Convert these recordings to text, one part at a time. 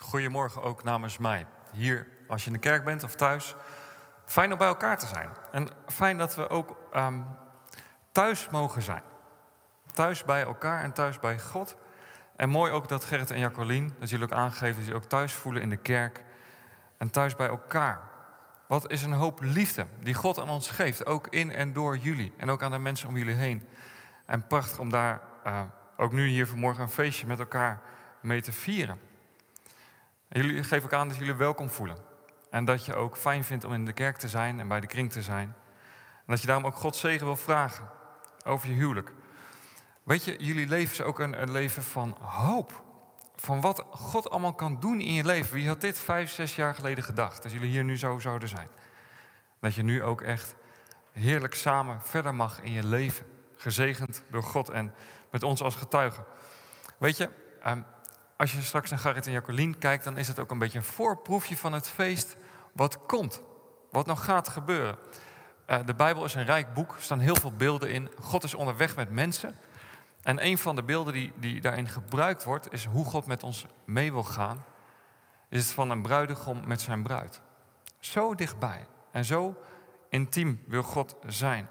Goedemorgen ook namens mij. Hier, als je in de kerk bent of thuis. Fijn om bij elkaar te zijn. En fijn dat we ook thuis mogen zijn. Thuis bij elkaar en thuis bij God. En mooi ook dat Gerrit en Jacqueline, dat jullie ook aangeven, dat jullie ook thuis voelen in de kerk. En thuis bij elkaar. Wat is een hoop liefde die God aan ons geeft. Ook in en door jullie. En ook aan de mensen om jullie heen. En prachtig om daar ook nu hier vanmorgen een feestje met elkaar mee te vieren. En jullie geven ook aan dat jullie welkom voelen. En dat je ook fijn vindt om in de kerk te zijn en bij de kring te zijn. En dat je daarom ook Gods zegen wil vragen over je huwelijk. Weet je, jullie leven is ook een leven van hoop. Van wat God allemaal kan doen in je leven. Wie had dit 5, 6 jaar geleden gedacht? Dat jullie hier nu zo zouden zijn. Dat je nu ook echt heerlijk samen verder mag in je leven. Gezegend door God en met ons als getuigen. Weet je, als je straks naar Gerrit en Jacqueline kijkt, dan is het ook een beetje een voorproefje van het feest wat komt. Wat nog gaat gebeuren. De Bijbel is een rijk boek, er staan heel veel beelden in. God is onderweg met mensen. En een van de beelden die daarin gebruikt wordt, is hoe God met ons mee wil gaan. Is het van een bruidegom met zijn bruid. Zo dichtbij en zo intiem wil God zijn.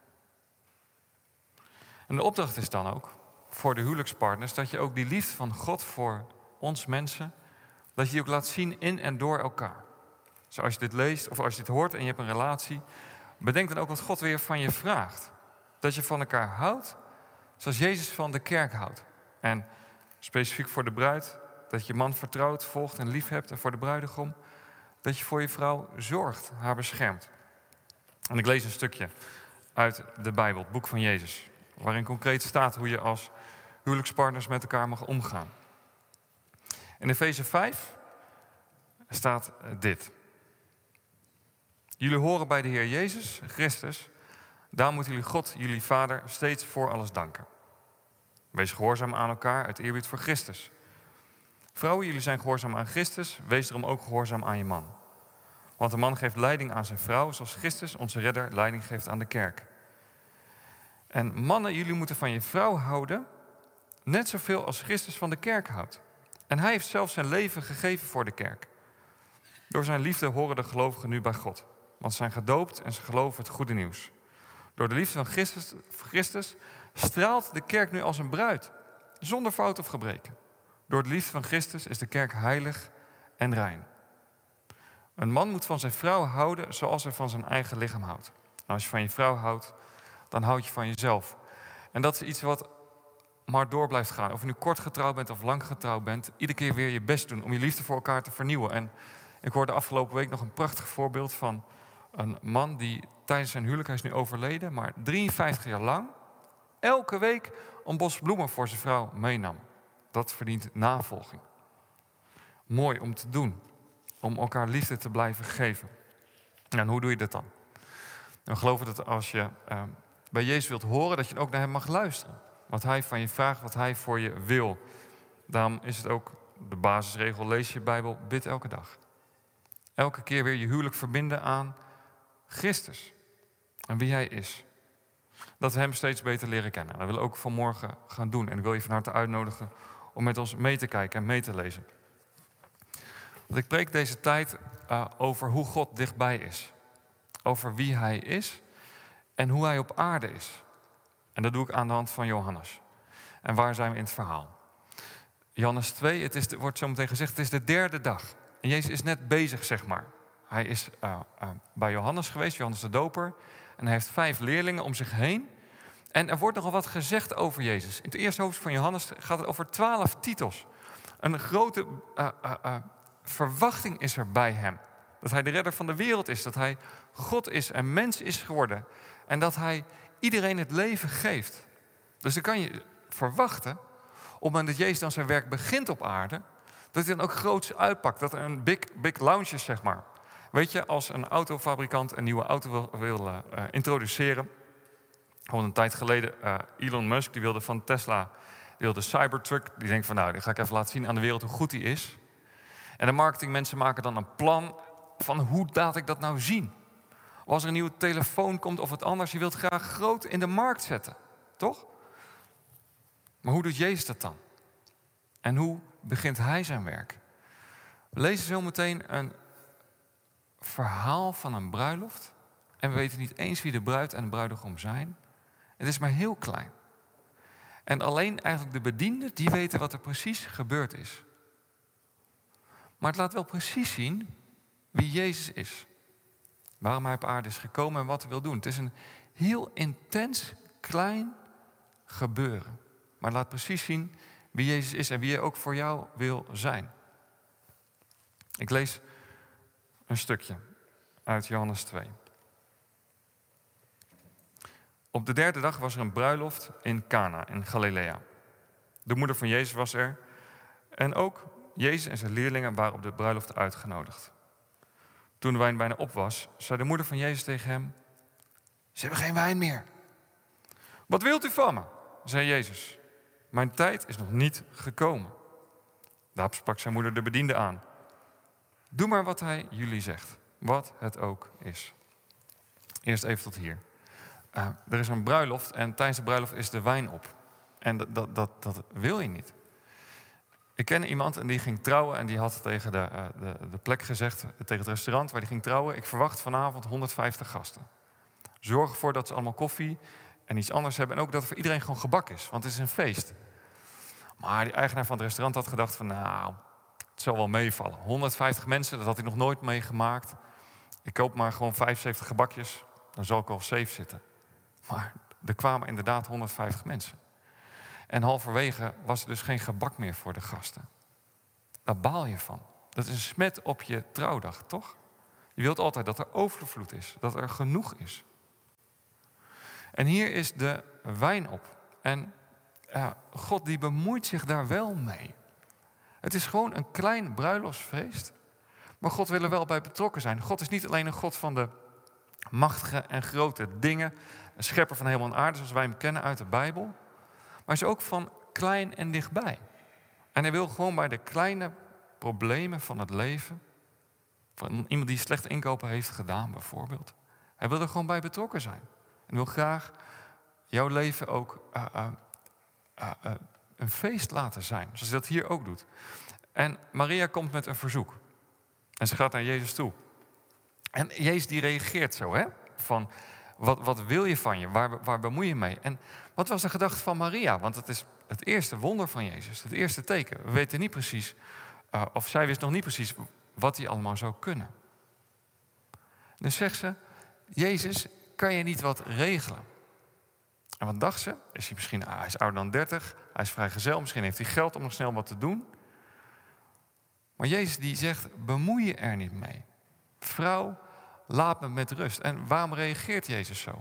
En de opdracht is dan ook voor de huwelijkspartners dat je ook die liefde van God voor ons mensen, dat je die ook laat zien in en door elkaar. Dus als je dit leest of als je dit hoort en je hebt een relatie, bedenk dan ook wat God weer van je vraagt. Dat je van elkaar houdt zoals Jezus van de kerk houdt. En specifiek voor de bruid, dat je man vertrouwt, volgt en lief hebt. En voor de bruidegom, dat je voor je vrouw zorgt, haar beschermt. En ik lees een stukje uit de Bijbel, het boek van Jezus. Waarin concreet staat hoe je als huwelijkspartners met elkaar mag omgaan. In Efeze 5 staat dit. Jullie horen bij de Heer Jezus Christus. Daar moeten jullie God, jullie Vader, steeds voor alles danken. Wees gehoorzaam aan elkaar uit eerbied voor Christus. Vrouwen, jullie zijn gehoorzaam aan Christus. Wees daarom ook gehoorzaam aan je man. Want de man geeft leiding aan zijn vrouw, zoals Christus, onze redder, leiding geeft aan de kerk. En mannen, jullie moeten van je vrouw houden, net zoveel als Christus van de kerk houdt. En hij heeft zelf zijn leven gegeven voor de kerk. Door zijn liefde horen de gelovigen nu bij God. Want ze zijn gedoopt en ze geloven het goede nieuws. Door de liefde van Christus straalt de kerk nu als een bruid, zonder fout of gebreken. Door de liefde van Christus is de kerk heilig en rein. Een man moet van zijn vrouw houden zoals hij van zijn eigen lichaam houdt. En als je van je vrouw houdt, dan houd je van jezelf. En dat is iets wat maar door blijft gaan. Of je nu kort getrouwd bent of lang getrouwd bent, iedere keer weer je best doen om je liefde voor elkaar te vernieuwen. En ik hoorde afgelopen week nog een prachtig voorbeeld van een man die tijdens zijn huwelijk, hij is nu overleden, maar 53 jaar lang elke week een bos bloemen voor zijn vrouw meenam. Dat verdient navolging. Mooi om te doen. Om elkaar liefde te blijven geven. En hoe doe je dat dan? We geloven dat als je bij Jezus wilt horen, dat je ook naar hem mag luisteren. Wat hij van je vraagt, wat hij voor je wil. Daarom is het ook de basisregel, lees je Bijbel, bid elke dag. Elke keer weer je huwelijk verbinden aan Christus. En wie hij is. Dat we hem steeds beter leren kennen. Dat willen we ook vanmorgen gaan doen. En ik wil je van harte uitnodigen om met ons mee te kijken en mee te lezen. Want ik preek deze tijd over hoe God dichtbij is. Over wie hij is en hoe hij op aarde is. En dat doe ik aan de hand van Johannes. En waar zijn we in het verhaal? Johannes 2, wordt zo meteen gezegd, het is de derde dag. En Jezus is net bezig, zeg maar. Hij is bij Johannes geweest, Johannes de Doper. En hij heeft 5 leerlingen om zich heen. En er wordt nogal wat gezegd over Jezus. In het eerste hoofdstuk van Johannes gaat het over 12 titels. Een grote verwachting is er bij hem. Dat hij de redder van de wereld is. Dat hij God is en mens is geworden. En dat hij iedereen het leven geeft. Dus dan kan je verwachten, op het moment dat Jezus dan zijn werk begint op aarde, dat hij dan ook groots uitpakt. Dat er een big launch is, zeg maar. Weet je, als een autofabrikant een nieuwe auto wil introduceren. Gewoon een tijd geleden, Elon Musk, die wilde van Tesla, die wilde de Cybertruck. Die denkt van nou, die ga ik even laten zien aan de wereld hoe goed die is. En de marketingmensen maken dan een plan van hoe laat ik dat nou zien. Of als er een nieuwe telefoon komt of wat anders, je wilt graag groot in de markt zetten. Toch? Maar hoe doet Jezus dat dan? En hoe begint hij zijn werk? We lezen zo meteen een verhaal van een bruiloft. En we weten niet eens wie de bruid en de bruidegom zijn. Het is maar heel klein. En alleen eigenlijk de bedienden die weten wat er precies gebeurd is. Maar het laat wel precies zien wie Jezus is. Waarom hij op aarde is gekomen en wat hij wil doen. Het is een heel intens, klein gebeuren. Maar het laat precies zien wie Jezus is en wie hij ook voor jou wil zijn. Ik lees een stukje uit Johannes 2. Op de derde dag was er een bruiloft in Cana in Galilea. De moeder van Jezus was er. En ook Jezus en zijn leerlingen waren op de bruiloft uitgenodigd. Toen de wijn bijna op was, zei de moeder van Jezus tegen hem: ze hebben geen wijn meer. Wat wilt u van me? Zei Jezus. Mijn tijd is nog niet gekomen. Daarop sprak zijn moeder de bediende aan. Doe maar wat hij jullie zegt, wat het ook is. Eerst even tot hier. Er is een bruiloft en tijdens de bruiloft is de wijn op. En dat wil je niet. Ik ken iemand en die ging trouwen en die had tegen de plek gezegd, tegen het restaurant waar die ging trouwen: ik verwacht vanavond 150 gasten. Zorg ervoor dat ze allemaal koffie en iets anders hebben en ook dat er voor iedereen gewoon gebak is, want het is een feest. Maar die eigenaar van het restaurant had gedacht van nou, het zal wel meevallen. 150 mensen, dat had hij nog nooit meegemaakt. Ik koop maar gewoon 75 gebakjes, dan zal ik al safe zitten. Maar er kwamen inderdaad 150 mensen. En halverwege was er dus geen gebak meer voor de gasten. Daar baal je van. Dat is een smet op je trouwdag, toch? Je wilt altijd dat er overvloed is, dat er genoeg is. En hier is de wijn op. En God die bemoeit zich daar wel mee. Het is gewoon een klein bruiloftsfeest. Maar God wil er wel bij betrokken zijn. God is niet alleen een God van de machtige en grote dingen. Een schepper van hemel en aarde, zoals wij hem kennen uit de Bijbel. Maar hij is ook van klein en dichtbij. En hij wil gewoon bij de kleine problemen van het leven, van iemand die slecht inkopen heeft gedaan bijvoorbeeld. Hij wil er gewoon bij betrokken zijn. En wil graag jouw leven ook een feest laten zijn. Zoals hij dat hier ook doet. En Maria komt met een verzoek. En ze gaat naar Jezus toe. En Jezus die reageert zo, hè? Van, wat wil je van je? Waar bemoei je mee? En wat was de gedachte van Maria? Want het is het eerste wonder van Jezus. Het eerste teken. We weten niet precies, of zij wist nog niet precies wat hij allemaal zou kunnen. Dus zegt ze: Jezus, kan je niet wat regelen? En wat dacht ze? Is hij misschien, hij is ouder dan 30, hij is vrijgezel, misschien heeft hij geld om nog snel wat te doen. Maar Jezus die zegt: bemoei je er niet mee. Vrouw, laat me met rust. En waarom reageert Jezus zo?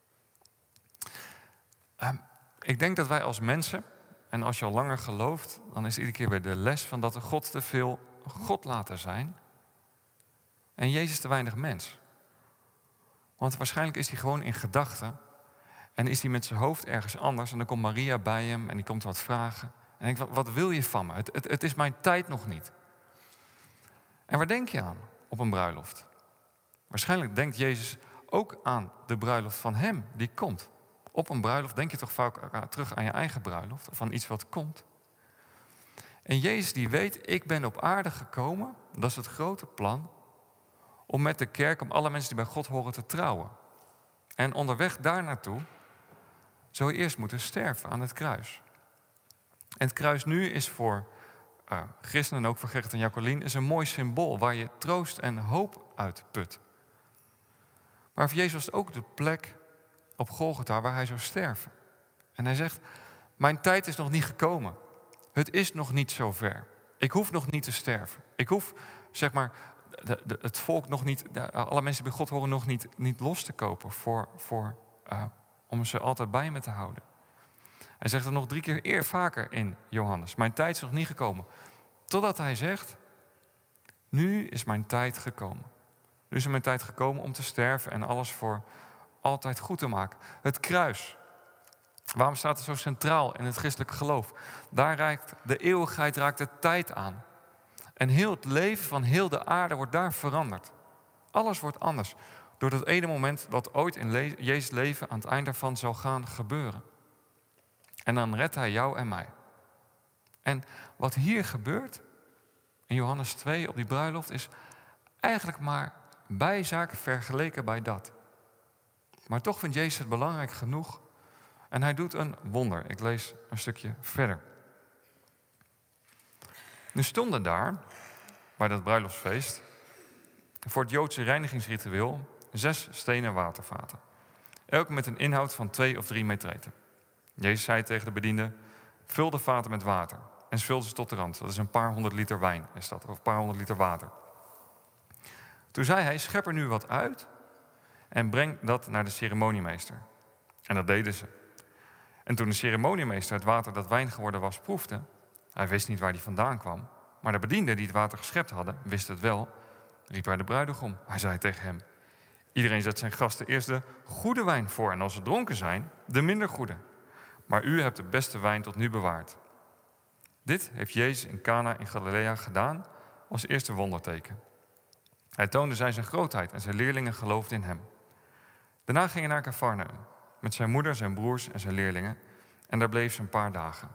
Ik denk dat wij als mensen, en als je al langer gelooft, dan is iedere keer weer de les van dat we God te veel God laten zijn. En Jezus te weinig mens. Want waarschijnlijk is hij gewoon in gedachten. En is hij met zijn hoofd ergens anders. En dan komt Maria bij hem en die komt wat vragen. En denkt: wat wil je van me? Het is mijn tijd nog niet. En waar denk je aan op een bruiloft? Waarschijnlijk denkt Jezus ook aan de bruiloft van hem die komt. Op een bruiloft denk je toch vaak terug aan je eigen bruiloft. Of aan iets wat komt. En Jezus die weet: ik ben op aarde gekomen. Dat is het grote plan. Om met de kerk, om alle mensen die bij God horen te trouwen. En onderweg daar naartoe zou je eerst moeten sterven aan het kruis. En het kruis nu is voor christenen en ook voor Gerrit en Jacqueline is een mooi symbool waar je troost en hoop uit put. Maar voor Jezus was het ook de plek op Golgotha waar hij zou sterven. En hij zegt: mijn tijd is nog niet gekomen. Het is nog niet zo ver. Ik hoef nog niet te sterven. Ik hoef, zeg maar, het volk nog niet, alle mensen die bij God horen nog niet los te kopen om ze altijd bij me te houden. Hij zegt het nog 3 keer vaker in Johannes: mijn tijd is nog niet gekomen. Totdat hij zegt: nu is mijn tijd gekomen. Nu is mijn tijd gekomen om te sterven en alles voor altijd goed te maken. Het kruis. Waarom staat het zo centraal in het christelijke geloof? Daar raakt de eeuwigheid, raakt de tijd aan. En heel het leven van heel de aarde wordt daar veranderd. Alles wordt anders. Door dat ene moment wat ooit in Jezus' leven aan het eind daarvan zal gaan gebeuren. En dan redt hij jou en mij. En wat hier gebeurt, in Johannes 2 op die bruiloft is eigenlijk maar bijzaak vergeleken bij dat. Maar toch vindt Jezus het belangrijk genoeg en hij doet een wonder. Ik lees een stukje verder. Nu stonden daar, bij dat bruiloftsfeest, voor het Joodse reinigingsritueel 6 stenen watervaten. Elk met een inhoud van 2 of 3 metreten. Jezus zei tegen de bedienden, vul de vaten met water en vul ze tot de rand. Dat is een paar 100 liter wijn, is dat, of een paar 100 liter water. Toen zei hij, schep er nu wat uit en breng dat naar de ceremoniemeester. En dat deden ze. En toen de ceremoniemeester het water dat wijn geworden was proefde, hij wist niet waar die vandaan kwam, maar de bedienden die het water geschept hadden, wisten het wel, riep hij de bruidegom. Hij zei tegen hem, iedereen zet zijn gasten eerst de goede wijn voor en als ze dronken zijn, de minder goede. Maar u hebt de beste wijn tot nu bewaard. Dit heeft Jezus in Cana in Galilea gedaan als eerste wonderteken. Hij toonde zijn grootheid en zijn leerlingen geloofden in hem. Daarna ging hij naar Cafarnaum met zijn moeder, zijn broers en zijn leerlingen. En daar bleef ze een paar dagen.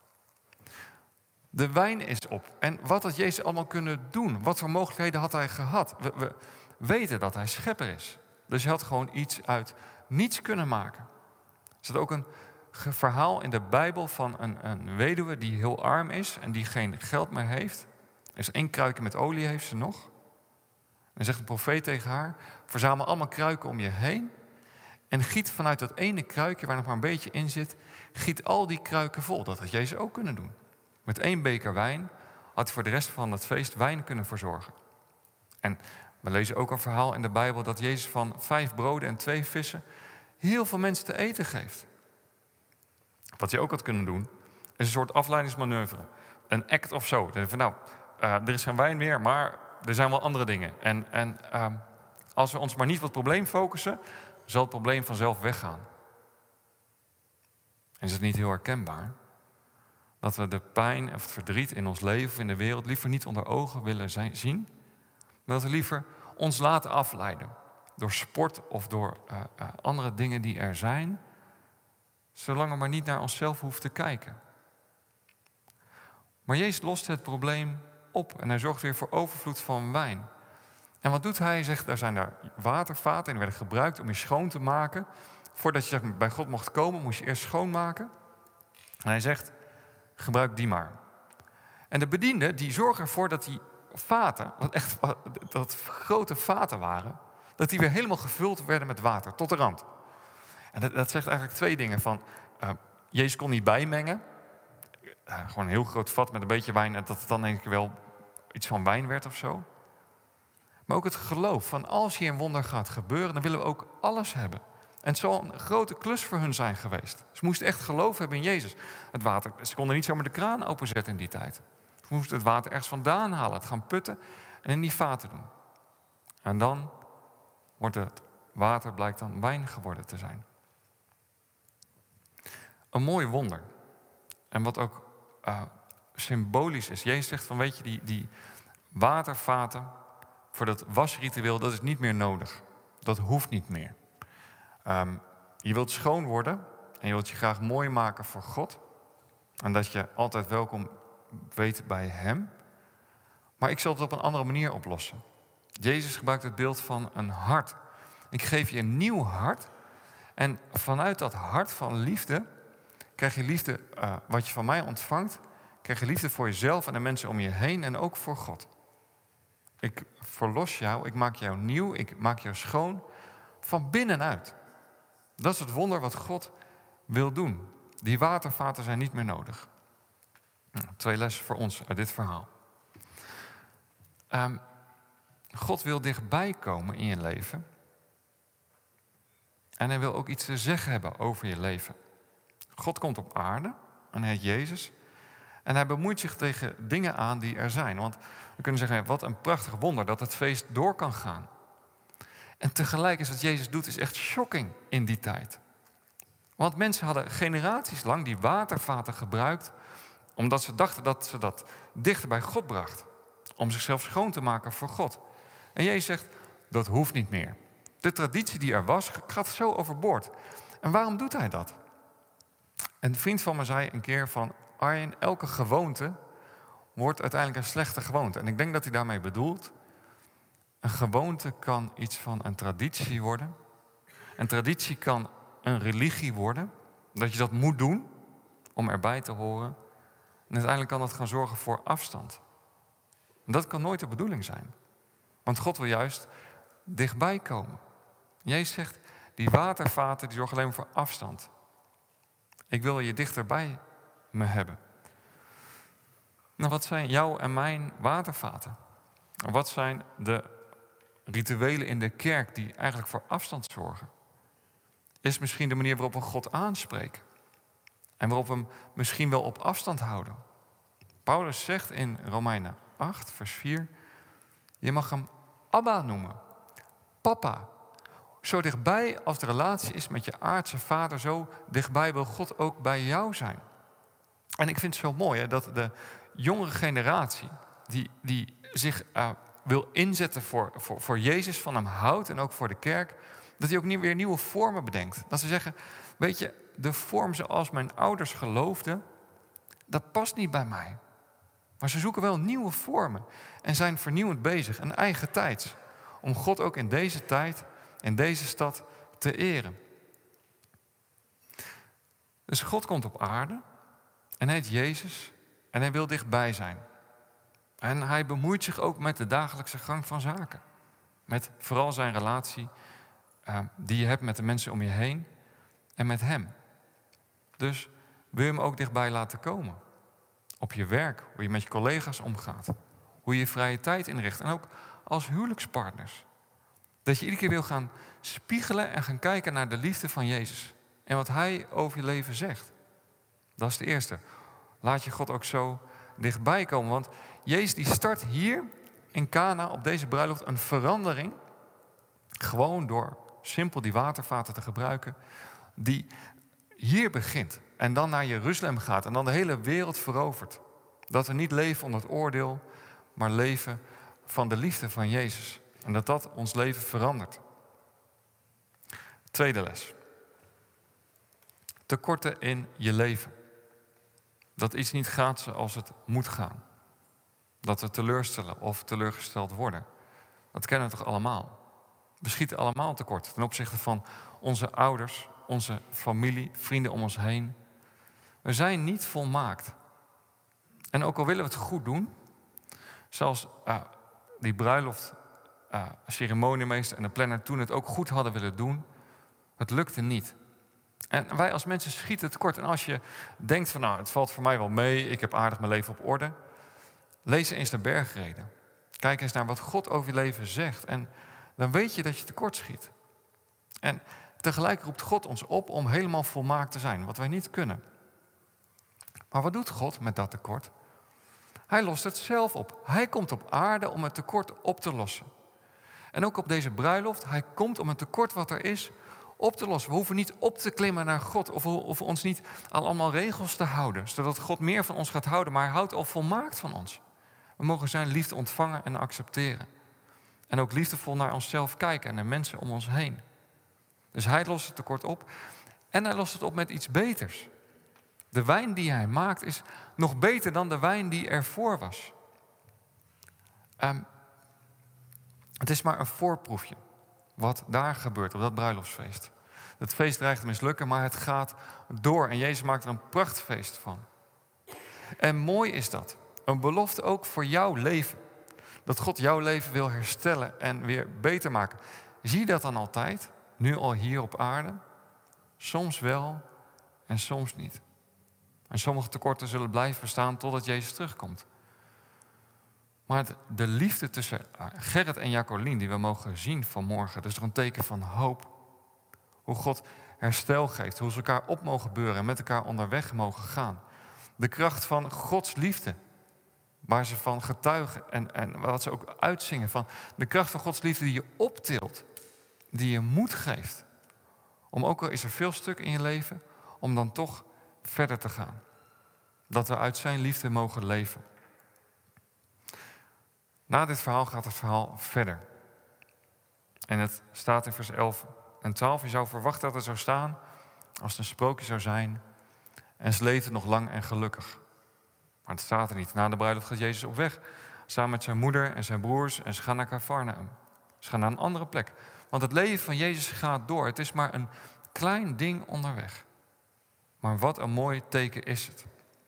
De wijn is op. En wat had Jezus allemaal kunnen doen? Wat voor mogelijkheden had hij gehad? We weten dat hij schepper is. Dus hij had gewoon iets uit niets kunnen maken. Er zit ook een verhaal in de Bijbel van een weduwe die heel arm is en die geen geld meer heeft. Er is 1 kruikje met olie, heeft ze nog. En zegt een profeet tegen haar, verzamel allemaal kruiken om je heen en giet vanuit dat ene kruikje waar nog maar een beetje in zit, giet al die kruiken vol. Dat had Jezus ook kunnen doen. Met 1 beker wijn had hij voor de rest van het feest wijn kunnen verzorgen. En we lezen ook een verhaal in de Bijbel dat Jezus van 5 broden en 2 vissen heel veel mensen te eten geeft. Wat hij ook had kunnen doen, is een soort afleidingsmanoeuvre. Een act of zo. Er is geen wijn meer, maar er zijn wel andere dingen. En als we ons maar niet op het probleem focussen, zal het probleem vanzelf weggaan. En is het niet heel herkenbaar dat we de pijn of het verdriet in ons leven of in de wereld liever niet onder ogen willen zien, maar dat we liever ons laten afleiden door sport of door andere dingen die er zijn, zolang we maar niet naar onszelf hoeven te kijken. Maar Jezus lost het probleem op en hij zorgt weer voor overvloed van wijn. En wat doet hij? Hij zegt, er zijn daar watervaten en die werden gebruikt om je schoon te maken. Voordat je bij God mocht komen, moest je eerst schoonmaken. En hij zegt, gebruik die maar. En de bedienden die zorgen ervoor dat die vaten, dat grote vaten waren, dat die weer helemaal gevuld werden met water, tot de rand. En dat zegt eigenlijk 2 dingen. Jezus kon niet bijmengen. Gewoon een heel groot vat met een beetje wijn, en dat het dan denk ik wel iets van wijn werd of zo. Maar ook het geloof van als hier een wonder gaat gebeuren, dan willen we ook alles hebben. En het zal een grote klus voor hun zijn geweest. Ze moesten echt geloof hebben in Jezus. Het water, ze konden niet zomaar de kraan openzetten in die tijd. Ze moesten het water ergens vandaan halen, het gaan putten en in die vaten doen. En dan wordt het water, blijkt dan wijn geworden te zijn. Een mooi wonder. En wat ook symbolisch is. Jezus zegt van, weet je, die watervaten voor dat wasritueel, dat is niet meer nodig. Dat hoeft niet meer. Je wilt schoon worden en je wilt je graag mooi maken voor God. En dat je altijd welkom weet bij hem. Maar ik zal het op een andere manier oplossen. Jezus gebruikt het beeld van een hart. Ik geef je een nieuw hart. En vanuit dat hart van liefde krijg je liefde, wat je van mij ontvangt, krijg je liefde voor jezelf en de mensen om je heen en ook voor God. Ik verlos jou, ik maak jou nieuw, ik maak jou schoon van binnenuit. Dat is het wonder wat God wil doen. Die watervaten zijn niet meer nodig. 2 lessen voor ons uit dit verhaal. God wil dichtbij komen in je leven. En hij wil ook iets te zeggen hebben over je leven. God komt op aarde, en hij heet Jezus. En hij bemoeit zich tegen dingen aan die er zijn. Want we kunnen zeggen, wat een prachtig wonder dat het feest door kan gaan. En tegelijk is wat Jezus doet, is echt shocking in die tijd. Want mensen hadden generaties lang die watervaten gebruikt, omdat ze dachten dat ze dat dichter bij God bracht. Om zichzelf schoon te maken voor God. En Jezus zegt, dat hoeft niet meer. De traditie die er was, gaat zo overboord. En waarom doet hij dat? Een vriend van me zei een keer van, Arjen, elke gewoonte wordt uiteindelijk een slechte gewoonte. En ik denk dat hij daarmee bedoelt, een gewoonte kan iets van een traditie worden. Een traditie kan een religie worden, dat je dat moet doen om erbij te horen. En uiteindelijk kan dat gaan zorgen voor afstand. En dat kan nooit de bedoeling zijn. Want God wil juist dichtbij komen. Jezus zegt, die watervaten die zorgen alleen maar voor afstand. Ik wil je dichterbij me hebben. Nou, wat zijn jouw en mijn watervaten? Wat zijn de rituelen in de kerk die eigenlijk voor afstand zorgen? Is misschien de manier waarop we God aanspreken. En waarop we hem misschien wel op afstand houden. Paulus zegt in Romeinen 8, vers 4... je mag hem Abba noemen. Papa. Zo dichtbij als de relatie is met je aardse vader, zo dichtbij wil God ook bij jou zijn. En ik vind het zo mooi hè, dat de jongere generatie die zich wil inzetten voor Jezus, van hem houdt en ook voor de kerk, dat hij ook niet weer nieuwe vormen bedenkt. Dat ze zeggen, weet je, de vorm zoals mijn ouders geloofden, dat past niet bij mij. Maar ze zoeken wel nieuwe vormen en zijn vernieuwend bezig, een eigen tijds, om God ook in deze tijd, in deze stad te eren. Dus God komt op aarde en hij heet Jezus en hij wil dichtbij zijn. En hij bemoeit zich ook met de dagelijkse gang van zaken. Met vooral zijn relatie die je hebt met de mensen om je heen en met hem. Dus wil je hem ook dichtbij laten komen. Op je werk, hoe je met je collega's omgaat. Hoe je je vrije tijd inricht. En ook als huwelijkspartners. Dat je iedere keer wil gaan spiegelen en gaan kijken naar de liefde van Jezus. En wat hij over je leven zegt. Dat is de eerste. Laat je God ook zo dichtbij komen. Want Jezus die start hier in Cana op deze bruiloft een verandering. Gewoon door simpel die watervaten te gebruiken. Die hier begint. En dan naar Jeruzalem gaat. En dan de hele wereld verovert. Dat we niet leven onder het oordeel. Maar leven van de liefde van Jezus. En dat ons leven verandert. Tweede les. Tekorten in je leven. Dat iets niet gaat zoals het moet gaan. Dat we teleurstellen of teleurgesteld worden. Dat kennen we toch allemaal. We schieten allemaal tekort ten opzichte van onze ouders, onze familie, vrienden om ons heen. We zijn niet volmaakt. En ook al willen we het goed doen, zoals die bruiloft, ceremoniemeester en de planner toen het ook goed hadden willen doen, het lukte niet. En wij als mensen schieten tekort. En als je denkt van nou, het valt voor mij wel mee, ik heb aardig mijn leven op orde. Lees eens de bergreden. Kijk eens naar wat God over je leven zegt. En dan weet je dat je tekort schiet. En tegelijk roept God ons op om helemaal volmaakt te zijn, wat wij niet kunnen. Maar wat doet God met dat tekort? Hij lost het zelf op. Hij komt op aarde om het tekort op te lossen. En ook op deze bruiloft, hij komt om het tekort wat er is op te lossen. We hoeven niet op te klimmen naar God of ons niet aan allemaal regels te houden, zodat God meer van ons gaat houden, maar hij houdt al volmaakt van ons. We mogen zijn liefde ontvangen en accepteren. En ook liefdevol naar onszelf kijken en naar mensen om ons heen. Dus hij lost het tekort op en hij lost het op met iets beters. De wijn die hij maakt is nog beter dan de wijn die ervoor was. Het is maar een voorproefje wat daar gebeurt op dat bruiloftsfeest. Het feest dreigt te mislukken, maar het gaat door. En Jezus maakt er een prachtfeest van. En mooi is dat. Een belofte ook voor jouw leven. Dat God jouw leven wil herstellen en weer beter maken. Zie je dat dan altijd? Nu al hier op aarde? Soms wel en soms niet. En sommige tekorten zullen blijven bestaan totdat Jezus terugkomt. Maar de liefde tussen Gerrit en Jacqueline die we mogen zien vanmorgen, dat is toch een teken van hoop. Hoe God herstel geeft, hoe ze elkaar op mogen beuren en met elkaar onderweg mogen gaan. De kracht van Gods liefde, waar ze van getuigen en wat ze ook uitzingen van. De kracht van Gods liefde die je optilt, die je moed geeft. Om ook al is er veel stuk in je leven, om dan toch verder te gaan. Dat we uit zijn liefde mogen leven. Na dit verhaal gaat het verhaal verder. En het staat in vers 11 en 12. Je zou verwachten dat het zou staan als het een sprookje zou zijn. En ze leefden nog lang en gelukkig. Maar Maar het staat er niet. Na de bruiloft gaat Jezus op weg. Samen met zijn moeder en zijn broers. En ze gaan naar Cafarnaum. Ze gaan naar een andere plek. Want het leven van Jezus gaat door. Het is maar een klein ding onderweg. Maar wat een mooi teken is het.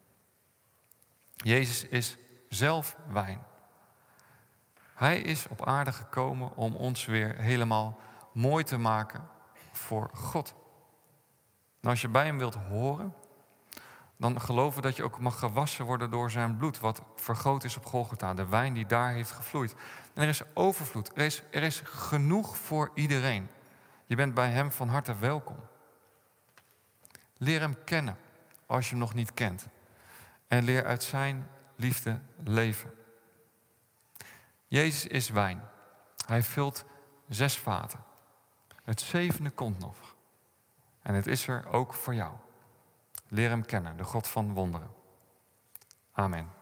Jezus is zelf wijn. Hij is op aarde gekomen om ons weer helemaal mooi te maken voor God. En als je bij hem wilt horen, dan geloven dat je ook mag gewassen worden door zijn bloed, wat vergoten is op Golgotha, de wijn die daar heeft gevloeid. En er is overvloed, er is genoeg voor iedereen. Je bent bij hem van harte welkom. Leer hem kennen als je hem nog niet kent. En leer uit zijn liefde leven. Jezus is wijn. Hij vult 6 vaten. Het 7e komt nog. En het is er ook voor jou. Leer hem kennen, de God van wonderen. Amen.